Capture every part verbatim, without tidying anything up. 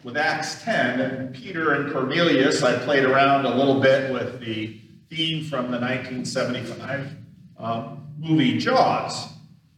with Acts ten, and Peter and Cornelius. I played around a little bit with the theme from the nineteen seventy-five um, movie Jaws.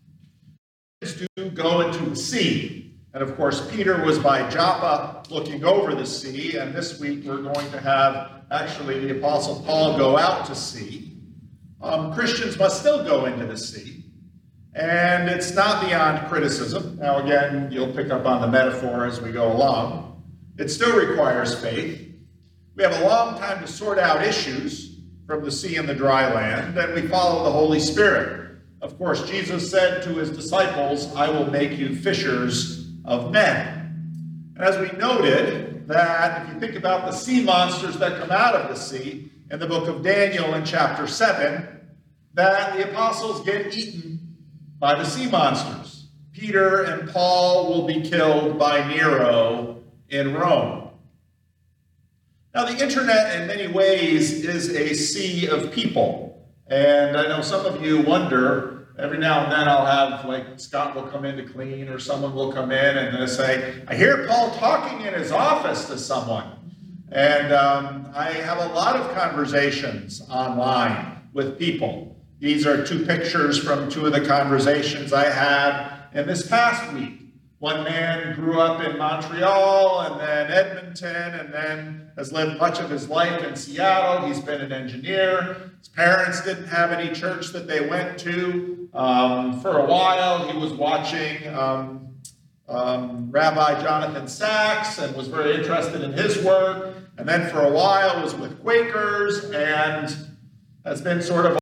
Do go into the sea. And of course, Peter was by Joppa looking over the sea, and this week we're going to have actually the Apostle Paul go out to sea. Um, Christians must still go into the sea, and it's not beyond criticism. Now again, you'll pick up on the metaphor as we go along. It still requires faith. We have a long time to sort out issues from the sea and the dry land, and we follow the Holy Spirit. Of course, Jesus said to his disciples, I will make you fishers of men. And as we noted, that if you think about the sea monsters that come out of the sea, in the book of Daniel in chapter seven, that the apostles get eaten by the sea monsters. Peter and Paul will be killed by Nero in Rome. Now, the internet in many ways is a sea of people. And I know some of you wonder, every now and then I'll have, like, Scott will come in to clean, or someone will come in and they'll say, I hear Paul talking in his office to someone. And um, I have a lot of conversations online with people. These are two pictures from two of the conversations I had in this past week. One man grew up in Montreal and then Edmonton and then has lived much of his life in Seattle. He's been an engineer. His parents didn't have any church that they went to. Um, for a while, he was watching um, um, Rabbi Jonathan Sachs and was very interested in his work. And then for a while was with Quakers and has been sort of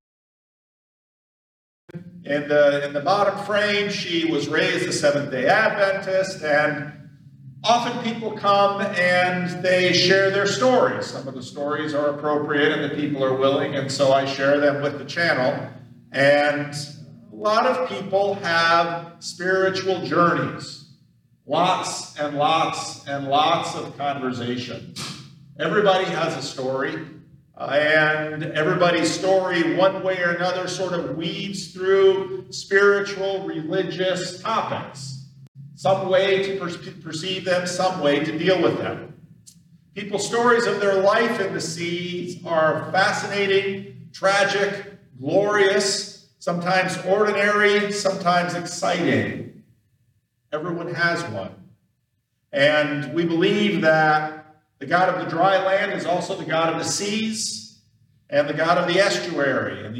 In the, in the bottom frame, she was raised a Seventh-day Adventist, and often people come and they share their stories. Some of the stories are appropriate and the people are willing, and so I share them with the channel. And a lot of people have spiritual journeys, lots and lots and lots of conversations. Everybody has a story. Uh, and everybody's story, one way or another, sort of weaves through spiritual, religious topics. Some way to per perceive them, some way to deal with them. People's stories of their life in the seas are fascinating, tragic, glorious, sometimes ordinary, sometimes exciting. Everyone has one. And we believe that the God of the dry land is also the God of the seas and the God of the estuary. And the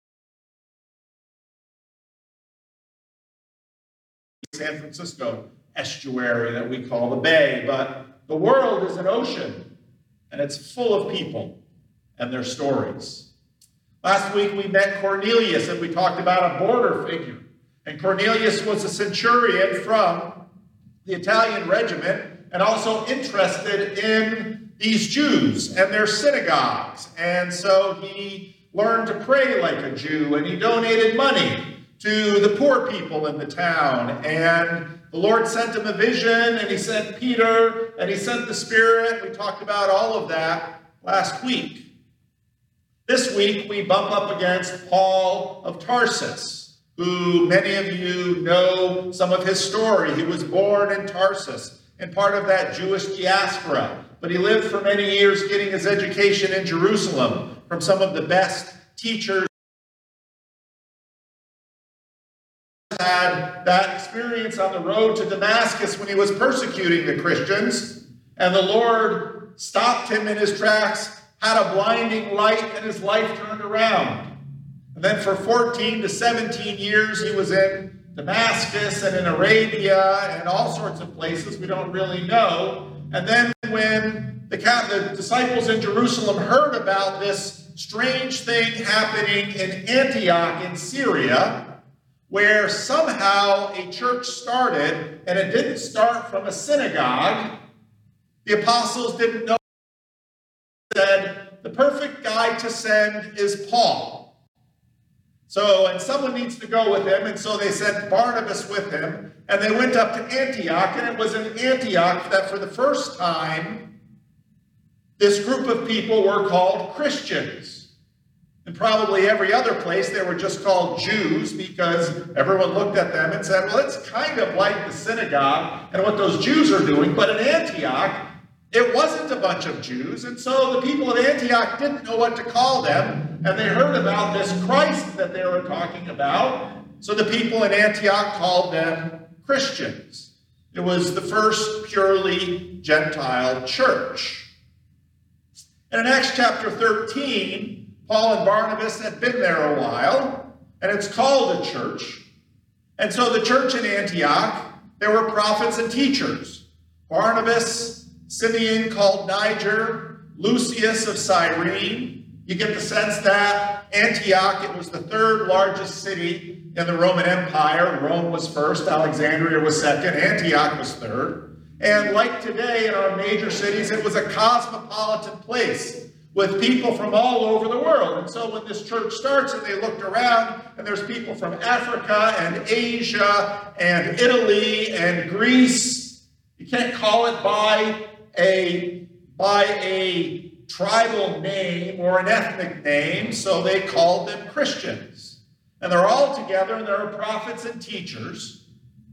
San Francisco estuary that we call the bay. But the world is an ocean, and it's full of people and their stories. Last week we met Cornelius, and we talked about a border figure. And Cornelius was a centurion from the Italian regiment, and also interested in these Jews and their synagogues. And so he learned to pray like a Jew, and he donated money to the poor people in the town. And the Lord sent him a vision, and he sent Peter, and he sent the Spirit. We talked about all of that last week. This week, we bump up against Paul of Tarsus, who many of you know some of his story. He was born in Tarsus, and part of that Jewish diaspora. But he lived for many years getting his education in Jerusalem from some of the best teachers. Had that experience on the road to Damascus when he was persecuting the Christians, and the Lord stopped him in his tracks, had a blinding light, and his life turned around. And then for fourteen to seventeen years, he was in Damascus and in Arabia and all sorts of places we don't really know. And then when the, the disciples in Jerusalem heard about this strange thing happening in Antioch in Syria, where somehow a church started, and it didn't start from a synagogue, the apostles didn't know. They said, the perfect guy to send is Paul. So, and someone needs to go with him, and so they sent Barnabas with him, and they went up to Antioch, and it was in Antioch that for the first time, this group of people were called Christians. And probably every other place they were just called Jews because everyone looked at them and said, well, it's kind of like the synagogue and what those Jews are doing. But in Antioch, it wasn't a bunch of Jews. And so the people of Antioch didn't know what to call them. And they heard about this Christ that they were talking about. So the people in Antioch called them Christians. It was the first purely Gentile church. And in Acts chapter thirteen, Paul and Barnabas had been there a while, and it's called a church. And so the church in Antioch, there were prophets and teachers. Barnabas, Simeon called Niger, Lucius of Cyrene. You get the sense that Antioch, it was the third largest city in the Roman Empire. Rome was first, Alexandria was second, Antioch was third. And like today in our major cities, it was a cosmopolitan place with people from all over the world. And so when this church starts and they looked around and there's people from Africa and Asia and Italy and Greece, you can't call it by a, by a tribal name or an ethnic name, so they called them Christians. And they're all together and there are prophets and teachers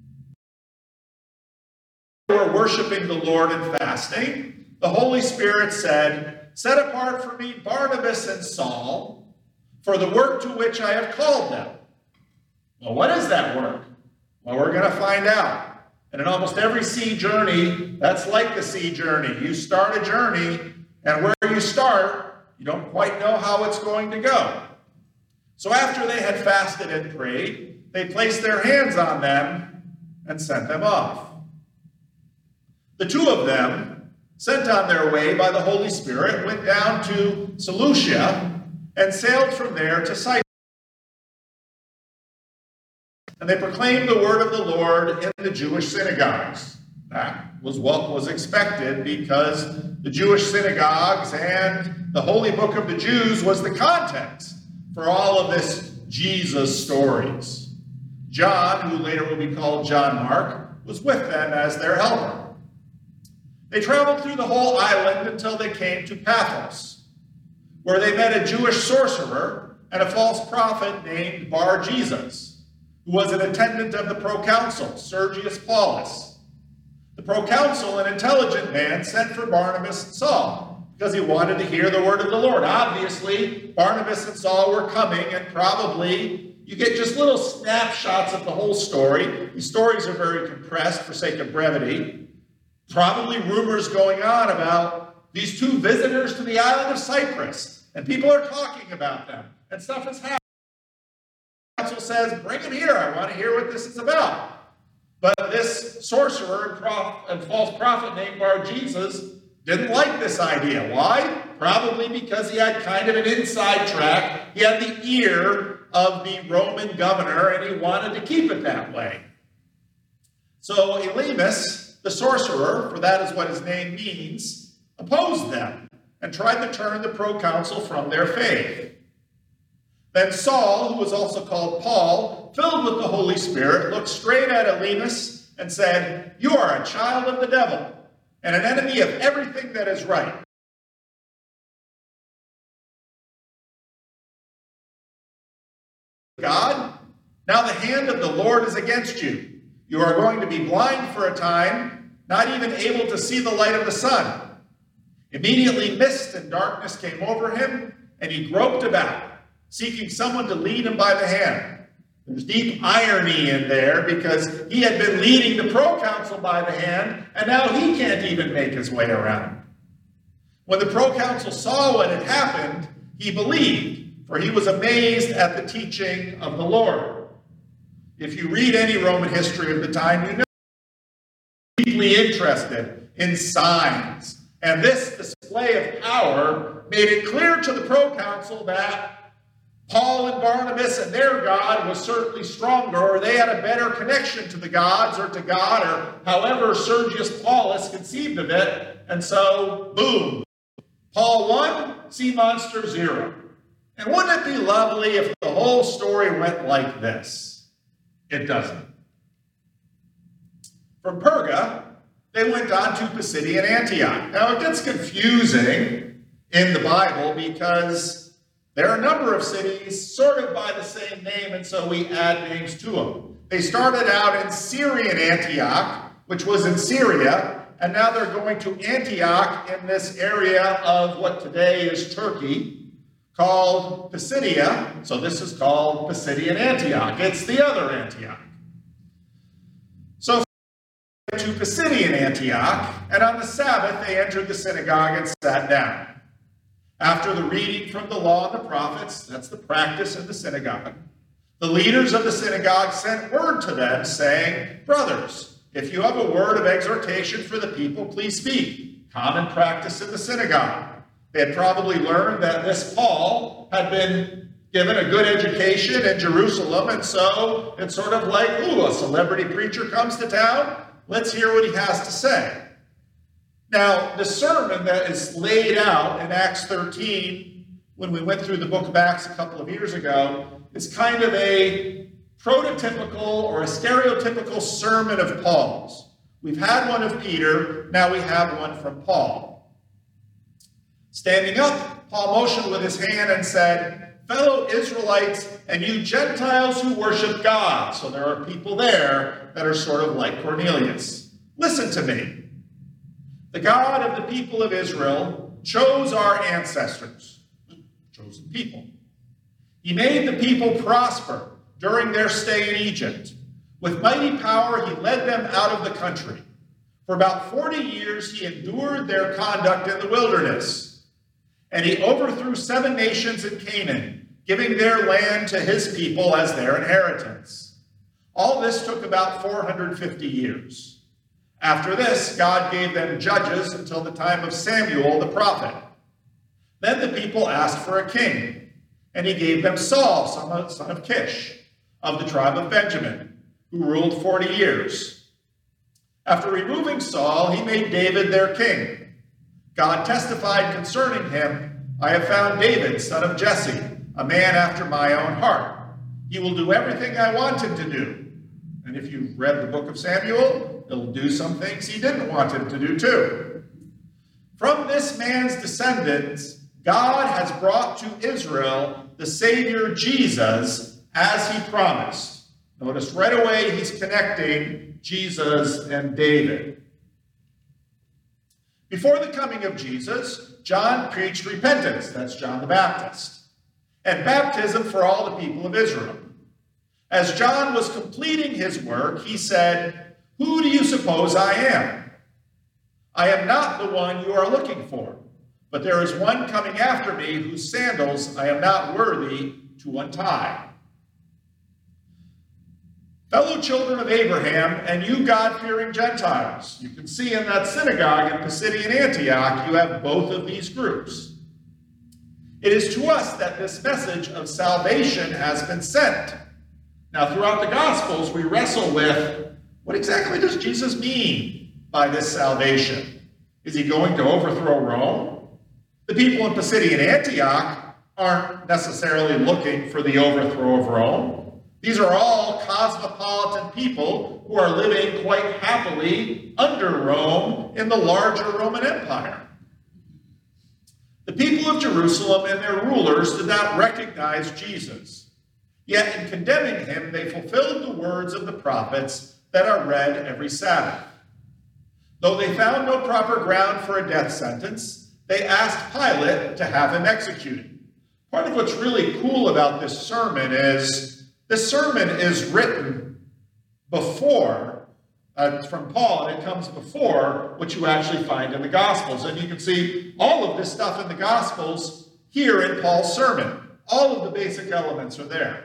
who are worshiping the Lord and fasting. The Holy Spirit said, set apart for me Barnabas and Saul for the work to which I have called them. Well, what is that work? Well, we're going to find out. And in almost every sea journey, that's like the sea journey. You start a journey, and where you start, you don't quite know how it's going to go. So after they had fasted and prayed, they placed their hands on them and sent them off. The two of them, sent on their way by the Holy Spirit, went down to Seleucia and sailed from there to Cyprus. And they proclaimed the word of the Lord in the Jewish synagogues. That was what was expected because the Jewish synagogues and the holy book of the Jews was the context for all of this Jesus stories. John, who later will be called John Mark, was with them as their helper. They traveled through the whole island until they came to Paphos, where they met a Jewish sorcerer and a false prophet named Bar-Jesus, who was an attendant of the proconsul, Sergius Paulus. The proconsul, an intelligent man, sent for Barnabas and Saul because he wanted to hear the word of the Lord. Obviously, Barnabas and Saul were coming, and probably you get just little snapshots of the whole story. These stories are very compressed for sake of brevity. Probably rumors going on about these two visitors to the island of Cyprus, and people are talking about them, and stuff is happening. The council says, bring them here, I want to hear what this is about. But this sorcerer and, prof- and false prophet named Bar-Jesus didn't like this idea. Why? Probably because he had kind of an inside track. He had the ear of the Roman governor, and he wanted to keep it that way. So Elymas, the sorcerer, for that is what his name means, opposed them and tried to turn the proconsul from their faith. Then Saul, who was also called Paul, filled with the Holy Spirit, looked straight at Elymas and said, you are a child of the devil and an enemy of everything that is right. God, now the hand of the Lord is against you. You are going to be blind for a time, not even able to see the light of the sun. Immediately mist and darkness came over him, and he groped about, seeking someone to lead him by the hand. There's deep irony in there because he had been leading the proconsul by the hand, and now he can't even make his way around. When the proconsul saw what had happened, he believed, for he was amazed at the teaching of the Lord. If you read any Roman history of the time, you know deeply interested in signs. And this display of power made it clear to the proconsul that Paul and Barnabas and their God was certainly stronger, or they had a better connection to the gods or to God, or however Sergius Paulus conceived of it. And so, boom, Paul one, sea monster zero. And wouldn't it be lovely if the whole story went like this? It doesn't. From Perga, they went on to Pisidian Antioch. Now, it gets confusing in the Bible because There are a number of cities sort of by the same name, and so we add names to them. They started out in Syrian Antioch, which was in Syria, and now they're going to Antioch in this area of what today is Turkey, called Pisidia. So this is called Pisidian Antioch. It's the other Antioch. So to Pisidian Antioch, and on the Sabbath they entered the synagogue and sat down. After the reading from the law and the prophets, that's the practice in the synagogue, the leaders of the synagogue sent word to them, saying, "Brothers, if you have a word of exhortation for the people, please speak." Common practice in the synagogue. They had probably learned that this Paul had been given a good education in Jerusalem, and so it's sort of like, ooh, a celebrity preacher comes to town. Let's hear what he has to say. Now, the sermon that is laid out in Acts thirteen, when we went through the book of Acts a couple of years ago, is kind of a prototypical or a stereotypical sermon of Paul's. We've had one of Peter, now we have one from Paul. Standing up, Paul motioned with his hand and said, "Fellow Israelites, and you Gentiles who worship God." So there are people there that are sort of like Cornelius. "Listen to me. The God of the people of Israel chose our ancestors," chosen people. "He made the people prosper during their stay in Egypt. With mighty power, he led them out of the country. For about forty years, he endured their conduct in the wilderness. And he overthrew seven nations in Canaan, giving their land to his people as their inheritance. All this took about four hundred fifty years. After this, God gave them judges until the time of Samuel the prophet. Then the people asked for a king, and he gave them Saul, son of Kish, of the tribe of Benjamin, who ruled forty years. After removing Saul, he made David their king. God testified concerning him, 'I have found David, son of Jesse, a man after my own heart. He will do everything I want him to do.' And if you've read the book of Samuel, he'll do some things he didn't want him to do too. From this man's descendants, God has brought to Israel the Savior Jesus as he promised." Notice right away he's connecting Jesus and David. Before the coming of Jesus, John preached repentance, that's John the Baptist, and baptism for all the people of Israel. As John was completing his work, he said, "Who do you suppose I am? I am not the one you are looking for, but there is one coming after me whose sandals I am not worthy to untie." Fellow children of Abraham, and you God-fearing Gentiles, you can see in that synagogue in Pisidian Antioch, you have both of these groups. It is to us that this message of salvation has been sent. Now, throughout the Gospels, we wrestle with, what exactly does Jesus mean by this salvation? Is he going to overthrow Rome? The people in Pisidian Antioch aren't necessarily looking for the overthrow of Rome. These are all cosmopolitan people who are living quite happily under Rome in the larger Roman Empire. The people of Jerusalem and their rulers did not recognize Jesus. Yet in condemning him, they fulfilled the words of the prophets that are read every Sabbath. Though they found no proper ground for a death sentence, they asked Pilate to have him executed. Part of what's really cool about this sermon is this sermon is written before, uh, it's from Paul, and it comes before what you actually find in the Gospels. And you can see all of this stuff in the Gospels here in Paul's sermon. All of the basic elements are there.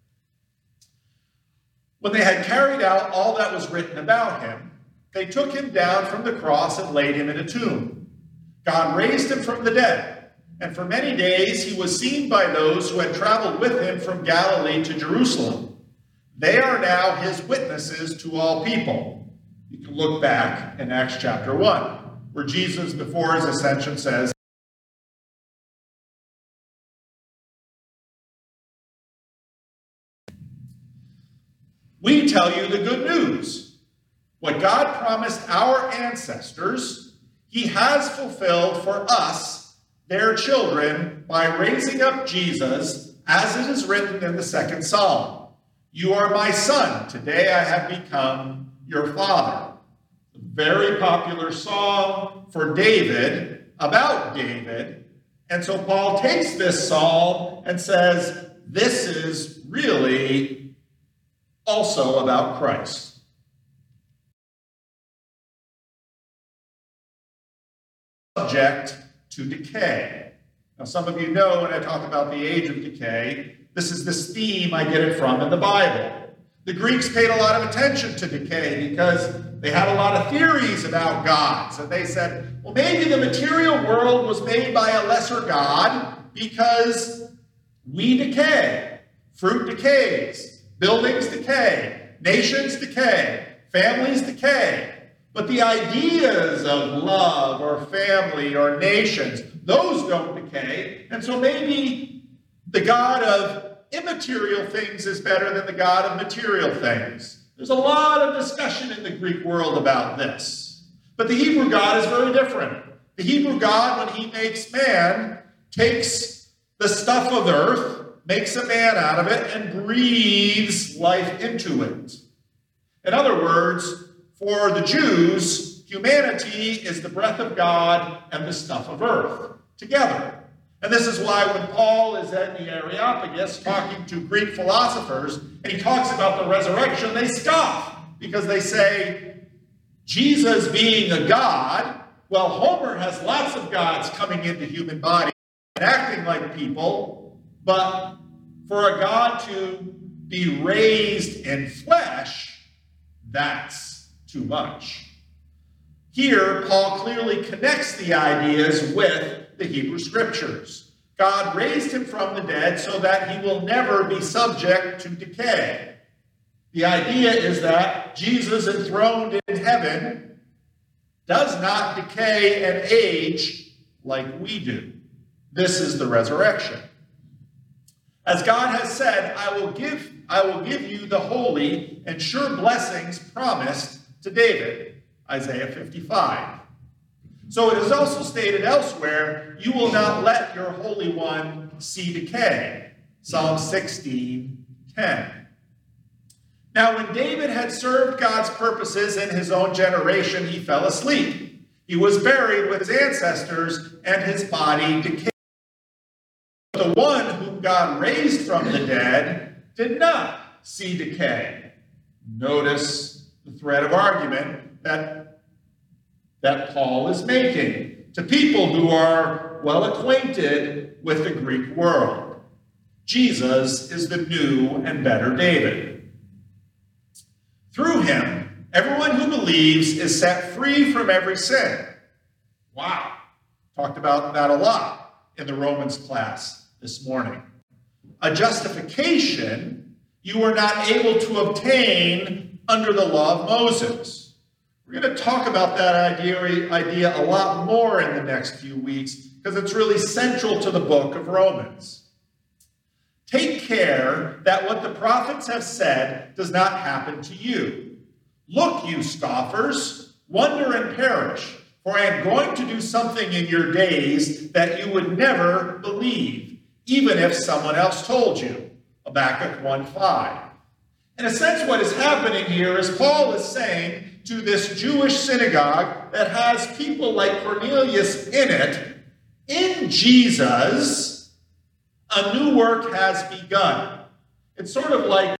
When they had carried out all that was written about him, they took him down from the cross and laid him in a tomb. God raised him from the dead, and for many days he was seen by those who had traveled with him from Galilee to Jerusalem. They are now his witnesses to all people. You can look back in Acts chapter one, where Jesus, before his ascension, says, "We tell you the good news. What God promised our ancestors, he has fulfilled for us, their children by raising up Jesus, as it is written in the second Psalm. You are my son. Today I have become your father. A very popular song for David, about David. And so Paul takes this psalm and says, this is really also about Christ. Subject to decay. Now, some of you know when I talk about the age of decay, this is this theme I get it from in the Bible. The Greeks paid a lot of attention to decay because they had a lot of theories about gods. And they said, well, maybe the material world was made by a lesser god because we decay. Fruit decays. Buildings decay. Nations decay. Families decay. But the ideas of love or family or nations, those don't decay. And so maybe the God of immaterial things is better than the God of material things. There's a lot of discussion in the Greek world about this. But the Hebrew God is very different. The Hebrew God, when he makes man, takes the stuff of earth, makes a man out of it, and breathes life into it. In other words, for the Jews, humanity is the breath of God and the stuff of earth together. And this is why when Paul is at the Areopagus talking to Greek philosophers, and he talks about the resurrection, they scoff because they say, Jesus being a god, well, Homer has lots of gods coming into human body and acting like people, but for a God to be raised in flesh, that's too much. Here, Paul clearly connects the ideas with the Hebrew Scriptures. God raised him from the dead so that he will never be subject to decay. The idea is that Jesus, enthroned in heaven, does not decay and age like we do. This is the resurrection. As God has said, I will give, I will give you the holy and sure blessings promised to David, Isaiah fifty-five. So it is also stated elsewhere, you will not let your Holy One see decay, Psalm sixteen ten. Now, when David had served God's purposes in his own generation, he fell asleep. He was buried with his ancestors, and his body decayed. The one whom God raised from the dead did not see decay. Notice the thread of argument that, that Paul is making to people who are well acquainted with the Greek world. Jesus is the new and better David. Through him, everyone who believes is set free from every sin. Wow. Talked about that a lot in the Romans class this morning. A justification you were not able to obtain under the law of Moses. We're going to talk about that idea, idea a lot more in the next few weeks because it's really central to the book of Romans. Take care that what the prophets have said does not happen to you. Look, you scoffers, wonder and perish, for I am going to do something in your days that you would never believe, even if someone else told you. Habakkuk one five. In a sense, what is happening here is Paul is saying to this Jewish synagogue that has people like Cornelius in it, in Jesus, a new work has begun. It's sort of like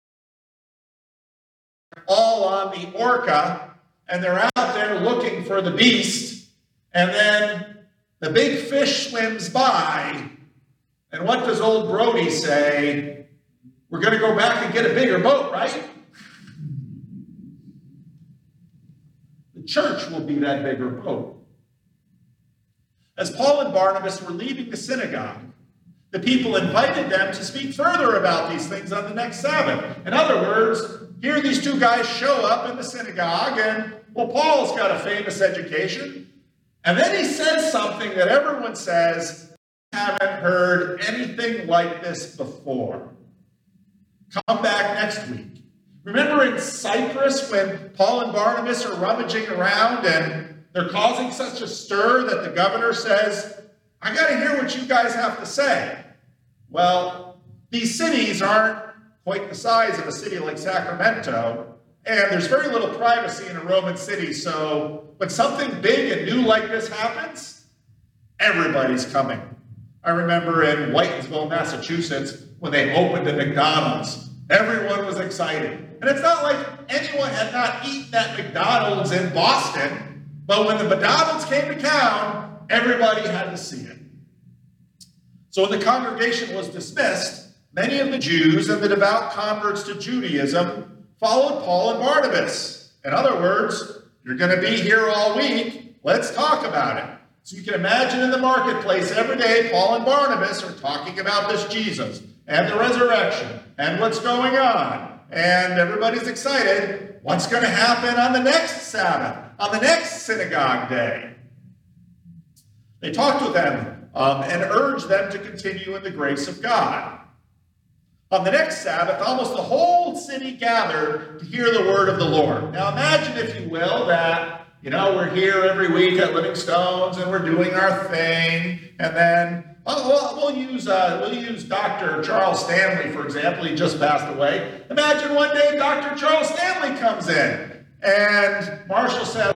all on the orca, and they're out there looking for the beast, and then the big fish swims by, and what does old Brody say? We're going to go back and get a bigger boat, right? The church will be that bigger boat. As Paul and Barnabas were leaving the synagogue, the people invited them to speak further about these things on the next Sabbath. In other words, here these two guys show up in the synagogue, and, well, Paul's got a famous education. And then he says something that everyone says, haven't heard anything like this before. Come back next week. Remember in Cyprus when Paul and Barnabas are rummaging around and they're causing such a stir that the governor says, I got to hear what you guys have to say. Well, these cities aren't quite the size of a city like Sacramento, and there's very little privacy in a Roman city, so when something big and new like this happens, everybody's coming. I remember in Whitensville, Massachusetts, when they opened a McDonald's, everyone was excited. And it's not like anyone had not eaten at McDonald's in Boston, but when the McDonald's came to town, everybody had to see it. So when the congregation was dismissed, many of the Jews and the devout converts to Judaism followed Paul and Barnabas. In other words, you're going to be here all week, let's talk about it. So you can imagine in the marketplace every day, Paul and Barnabas are talking about this Jesus and the resurrection and what's going on. And everybody's excited. What's going to happen on the next Sabbath, on the next synagogue day? They talked with them um, and urged them to continue in the grace of God. On the next Sabbath, almost the whole city gathered to hear the word of the Lord. Now imagine, if you will, that You know, we're here every week at Living Stones, and we're doing our thing. And then oh, we'll, we'll use uh, we'll use Doctor Charles Stanley, for example. He just passed away. Imagine one day Doctor Charles Stanley comes in, and Marshall says,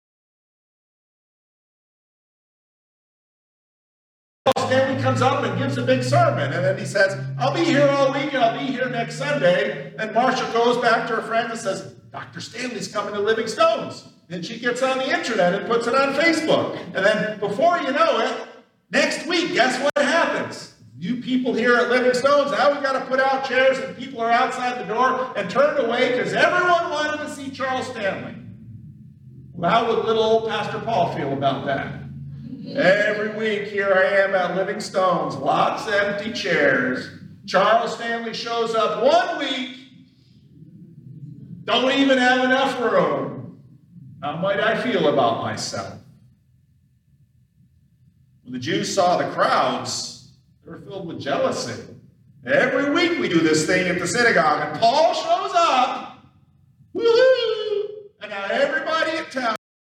Stanley comes up and gives a big sermon, and then he says, I'll be here all week, and I'll be here next Sunday. And Marshall goes back to her friend and says, Doctor Stanley's coming to Living Stones. And she gets on the internet and puts it on Facebook. And then before you know it, next week, guess what happens? You people here at Living Stones, now we got to put out chairs and people are outside the door and turned away because everyone wanted to see Charles Stanley. Well, how would little old Pastor Paul feel about that? Every week here I am at Living Stones, lots of empty chairs. Charles Stanley shows up one week, don't even have enough room. How might I feel about myself? When the Jews saw the crowds, they were filled with jealousy. Every week we do this thing at the synagogue, and Paul shows up, woohoo! And now everybody in town.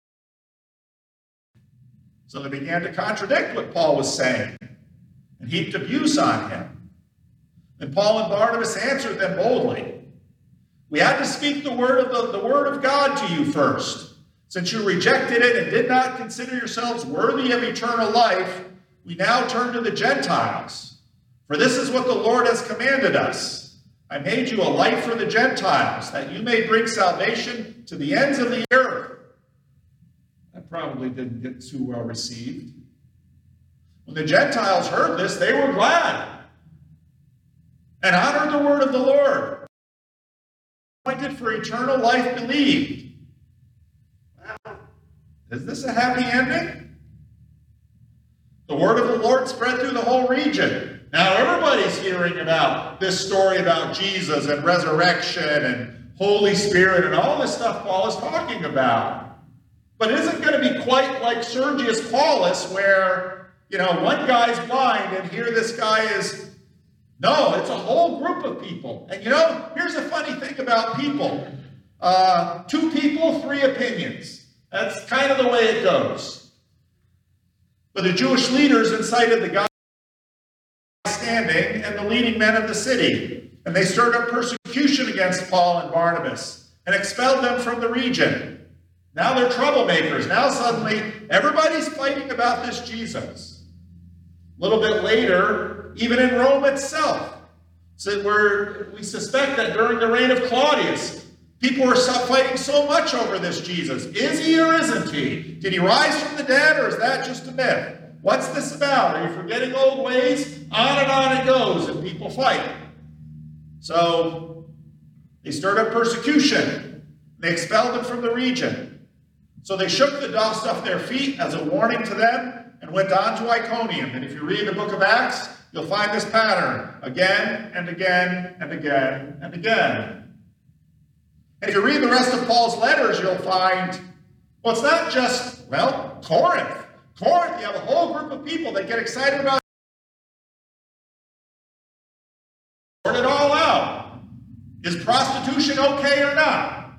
So they began to contradict what Paul was saying and heaped abuse on him. And Paul and Barnabas answered them boldly. We had to speak the word of the, the word of God to you first. Since you rejected it and did not consider yourselves worthy of eternal life, we now turn to the Gentiles. For this is what the Lord has commanded us. I made you a light for the Gentiles, that you may bring salvation to the ends of the earth. That probably didn't get too well received. When the Gentiles heard this, they were glad and honored the word of the Lord. Appointed for eternal life believed. Well, is this a happy ending? The word of the Lord spread through the whole region. Now everybody's hearing about this story about Jesus and resurrection and Holy Spirit and all this stuff Paul is talking about. But it isn't going to be quite like Sergius Paulus where, you know, one guy's blind and here this guy is. No, it's a whole group of people. And you know, here's a funny thing about people. Uh, two people, three opinions. That's kind of the way it goes. But the Jewish leaders incited the guy standing and the leading men of the city. And they stirred up persecution against Paul and Barnabas and expelled them from the region. Now they're troublemakers. Now suddenly everybody's fighting about this Jesus. A little bit later, even in Rome itself, so we're, we suspect that during the reign of Claudius, people were fighting so much over this Jesus. Is he or isn't he? Did he rise from the dead, or is that just a myth? What's this about? Are you forgetting old ways? On and on it goes, and people fight. So they stirred up persecution. They expelled them from the region. So they shook the dust off their feet as a warning to them and went on to Iconium. And if you read the book of Acts, you'll find this pattern again and again and again and again. And if you read the rest of Paul's letters, you'll find, well, it's not just, well, Corinth. Corinth, you have a whole group of people that get excited about sort it all out. Is prostitution okay or not?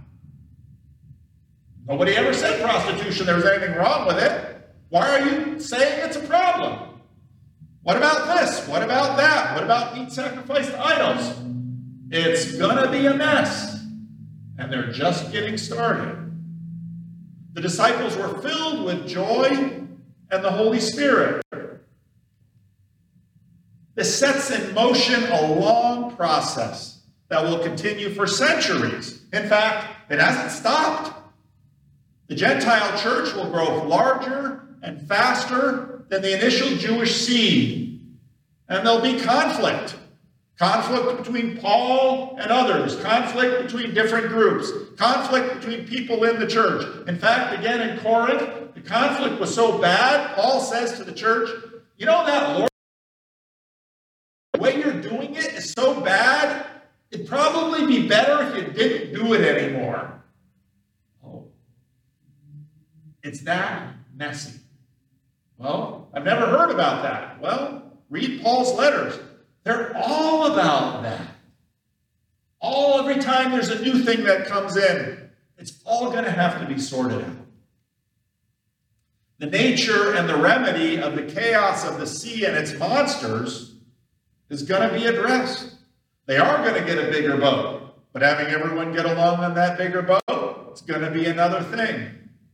Nobody ever said prostitution, there was anything wrong with it. Why are you saying it's a problem? What about this? What about that? What about meat sacrificed to idols? It's gonna be a mess. And they're just getting started. The disciples were filled with joy and the Holy Spirit. This sets in motion a long process that will continue for centuries. In fact, it hasn't stopped. The Gentile church will grow larger and faster than the initial Jewish seed. And there'll be conflict. Conflict between Paul and others. Conflict between different groups. Conflict between people in the church. In fact, again in Corinth, the conflict was so bad, Paul says to the church, you know that Lord, the way you're doing it is so bad, it'd probably be better if you didn't do it anymore. Oh, it's that messy. Well, I've never heard about that. Well, read Paul's letters. They're all about that. All every time there's a new thing that comes in, it's all going to have to be sorted out. The nature and the remedy of the chaos of the sea and its monsters is going to be addressed. They are going to get a bigger boat, but having everyone get along on that bigger boat, it's going to be another thing.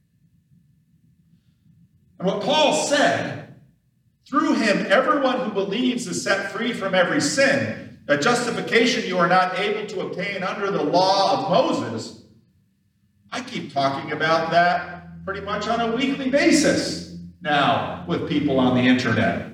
And what Paul said, through him, everyone who believes is set free from every sin. A justification you are not able to obtain under the law of Moses. I keep talking about that pretty much on a weekly basis now with people on the internet.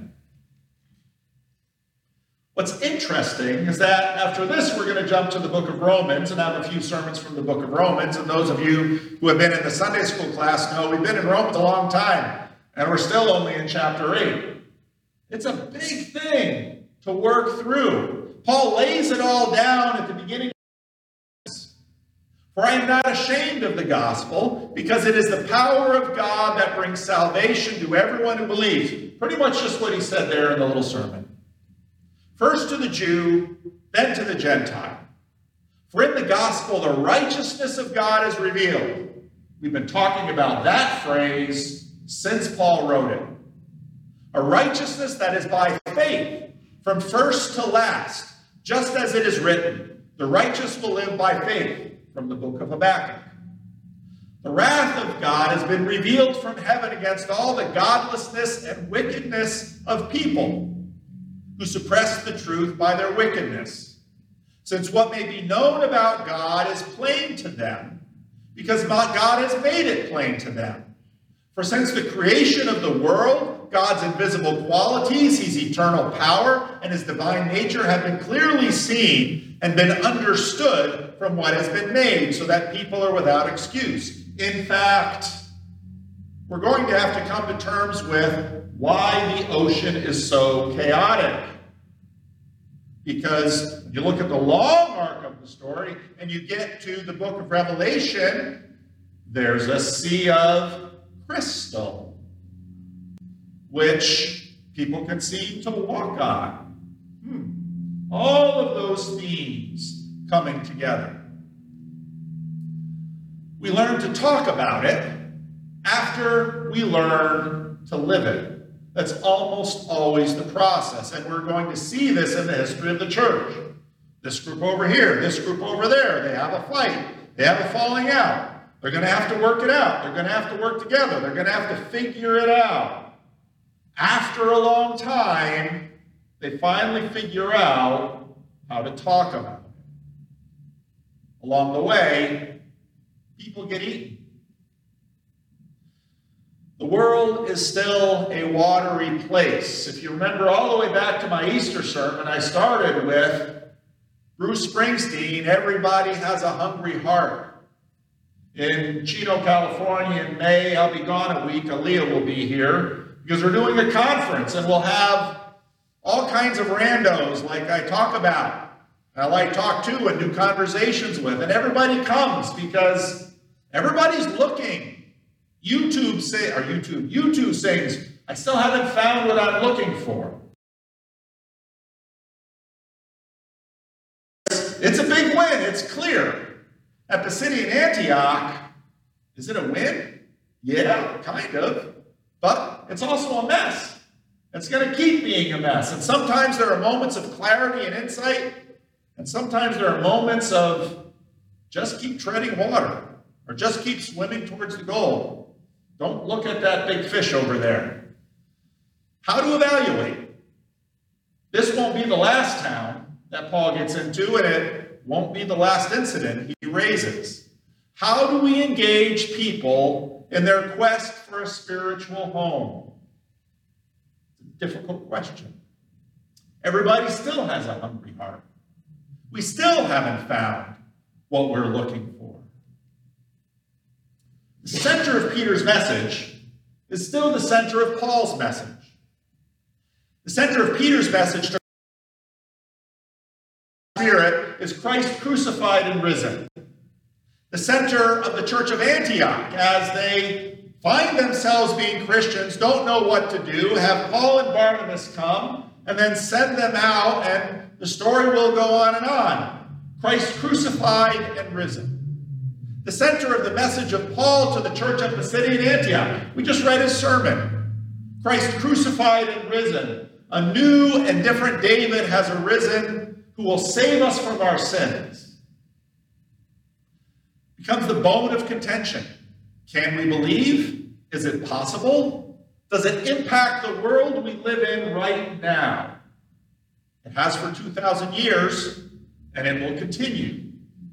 What's interesting is that after this, we're going to jump to the book of Romans and have a few sermons from the book of Romans. And those of you who have been in the Sunday school class know we've been in Romans a long time, and we're still only in chapter eight. It's a big thing to work through. Paul lays it all down at the beginning. For I am not ashamed of the gospel, because it is the power of God that brings salvation to everyone who believes. Pretty much just what he said there in the little sermon. First to the Jew, then to the Gentile. For in the gospel, the righteousness of God is revealed. We've been talking about that phrase since Paul wrote it. A righteousness that is by faith, from first to last, just as it is written, the righteous will live by faith, from the book of Habakkuk. The wrath of God has been revealed from heaven against all the godlessness and wickedness of people who suppress the truth by their wickedness. Since what may be known about God is plain to them, because God has made it plain to them. For since the creation of the world, God's invisible qualities, his eternal power, and his divine nature have been clearly seen and been understood from what has been made, so that people are without excuse. In fact, we're going to have to come to terms with why the ocean is so chaotic. Because you look at the long arc of the story, and you get to the book of Revelation, there's a sea of crystal, which people can seem to walk on. Hmm. All of those themes coming together. We learn to talk about it after we learn to live it. That's almost always the process, and we're going to see this in the history of the church. This group over here, this group over there, they have a fight, they have a falling out. They're going to have to work it out. They're going to have to work together. They're going to have to figure it out. After a long time, they finally figure out how to talk about it. Along the way, people get eaten. The world is still a watery place. If you remember all the way back to my Easter sermon, I started with Bruce Springsteen, Everybody Has a Hungry Heart. In Chino, California in May, I'll be gone a week. Aaliyah will be here because we're doing a conference, and we'll have all kinds of randos like I talk about. I like talk to and do conversations with, and everybody comes because everybody's looking. YouTube say or YouTube YouTube sings, I still haven't found what I'm looking for. It's a big win. It's clear. At Pisidian Antioch, is it a win? Yeah, kind of. But it's also a mess. It's going to keep being a mess. And sometimes there are moments of clarity and insight, and sometimes there are moments of just keep treading water, or just keep swimming towards the goal. Don't look at that big fish over there. How to evaluate? This won't be the last town that Paul gets into, and it won't be the last incident he raises. How do we engage people in their quest for a spiritual home? Difficult question. Everybody still has a hungry heart. We still haven't found what we're looking for. The center of Peter's message is still the center of Paul's message. The center of Peter's message to the Spirit is Christ crucified and risen. The center of the church of Antioch, as they find themselves being Christians, don't know what to do, have Paul and Barnabas come, and then send them out, and the story will go on and on. Christ crucified and risen. The center of the message of Paul to the church at Pisidian Antioch. We just read his sermon. Christ crucified and risen. A new and different David has arisen who will save us from our sins. Becomes the bone of contention. Can we believe? Is it possible? Does it impact the world we live in right now? It has for two thousand years, and it will continue.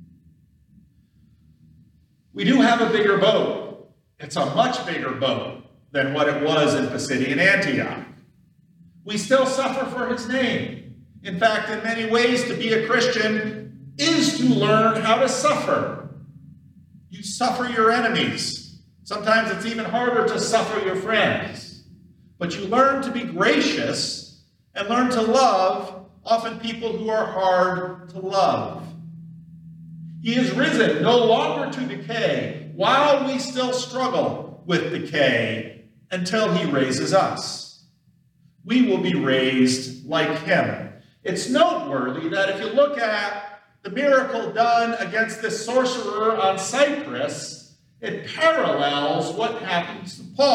We do have a bigger boat. It's a much bigger boat than what it was in Pisidian Antioch. We still suffer for his name. In fact, in many ways, to be a Christian is to learn how to suffer. You suffer your enemies. Sometimes it's even harder to suffer your friends. But you learn to be gracious and learn to love often people who are hard to love. He is risen, no longer to decay, while we still struggle with decay until he raises us. We will be raised like him. It's noteworthy that if you look at the miracle done against this sorcerer on Cyprus, it parallels what happens to Paul.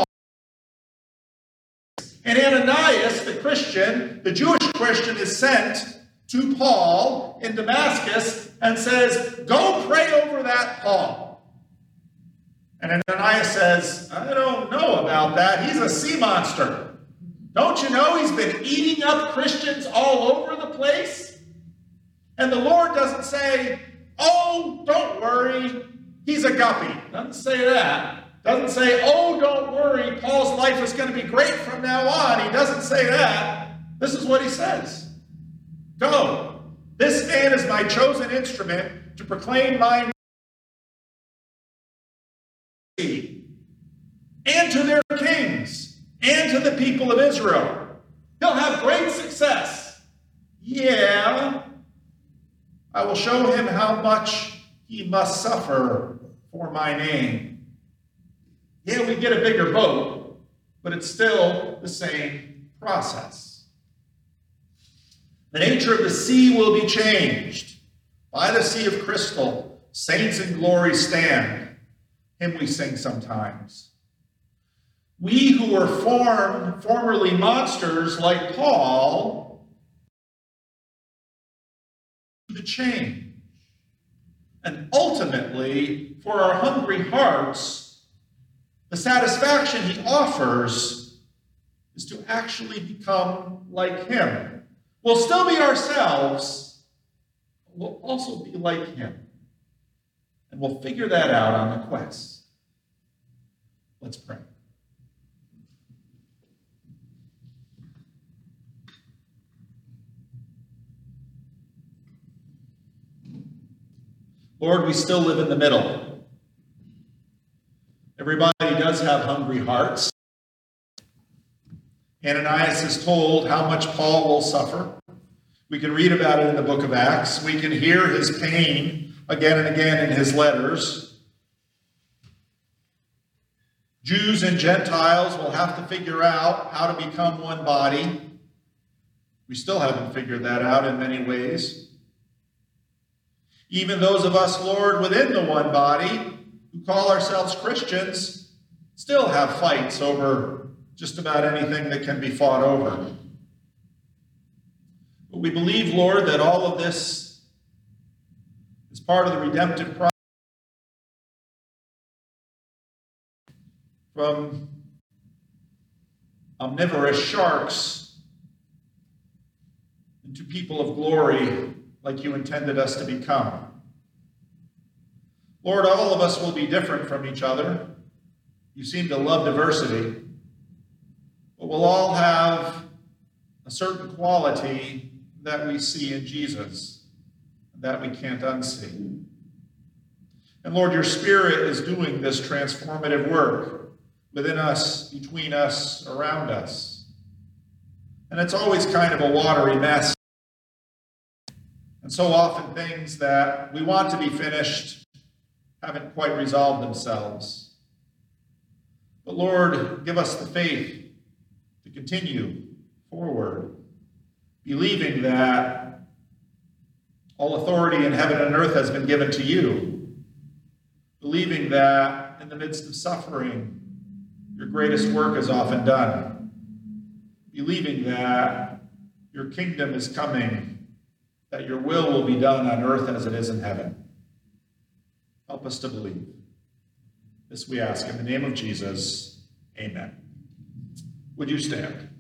And Ananias, the Christian, the Jewish Christian, is sent to Paul in Damascus and says, go pray over that Paul. And Ananias says, I don't know about that. He's a sea monster. Don't you know he's been eating up Christians all over the place? And the Lord doesn't say, oh, don't worry, he's a guppy. Doesn't say that. Doesn't say, oh, don't worry, Paul's life is going to be great from now on. He doesn't say that. This is what he says. Go. This man is my chosen instrument to proclaim my name and to their kings and to the people of Israel. He'll have great success. Yeah. I will show him how much he must suffer for my name. Yeah, we get a bigger boat, but it's still the same process. The nature of the sea will be changed. By the sea of crystal, saints in glory stand. Hymn we sing sometimes. We who were formed, formerly monsters like Paul, the change. And ultimately, for our hungry hearts, the satisfaction he offers is to actually become like him. We'll still be ourselves, but we'll also be like him. And we'll figure that out on the quest. Let's pray. Lord, we still live in the middle. Everybody does have hungry hearts. Ananias is told how much Paul will suffer. We can read about it in the book of Acts. We can hear his pain again and again in his letters. Jews and Gentiles will have to figure out how to become one body. We still haven't figured that out in many ways. Even those of us, Lord, within the one body, who call ourselves Christians, still have fights over just about anything that can be fought over. But we believe, Lord, that all of this is part of the redemptive process. From omnivorous sharks into people of glory like you intended us to become. Lord, all of us will be different from each other. You seem to love diversity. But we'll all have a certain quality that we see in Jesus that we can't unsee. And Lord, your Spirit is doing this transformative work within us, between us, around us. And it's always kind of a watery mess. And so often things that we want to be finished haven't quite resolved themselves. But Lord, give us the faith to continue forward, believing that all authority in heaven and earth has been given to you, believing that in the midst of suffering, your greatest work is often done, believing that your kingdom is coming, that your will will be done on earth as it is in heaven. Help us to believe. This we ask in the name of Jesus. Amen. Would you stand?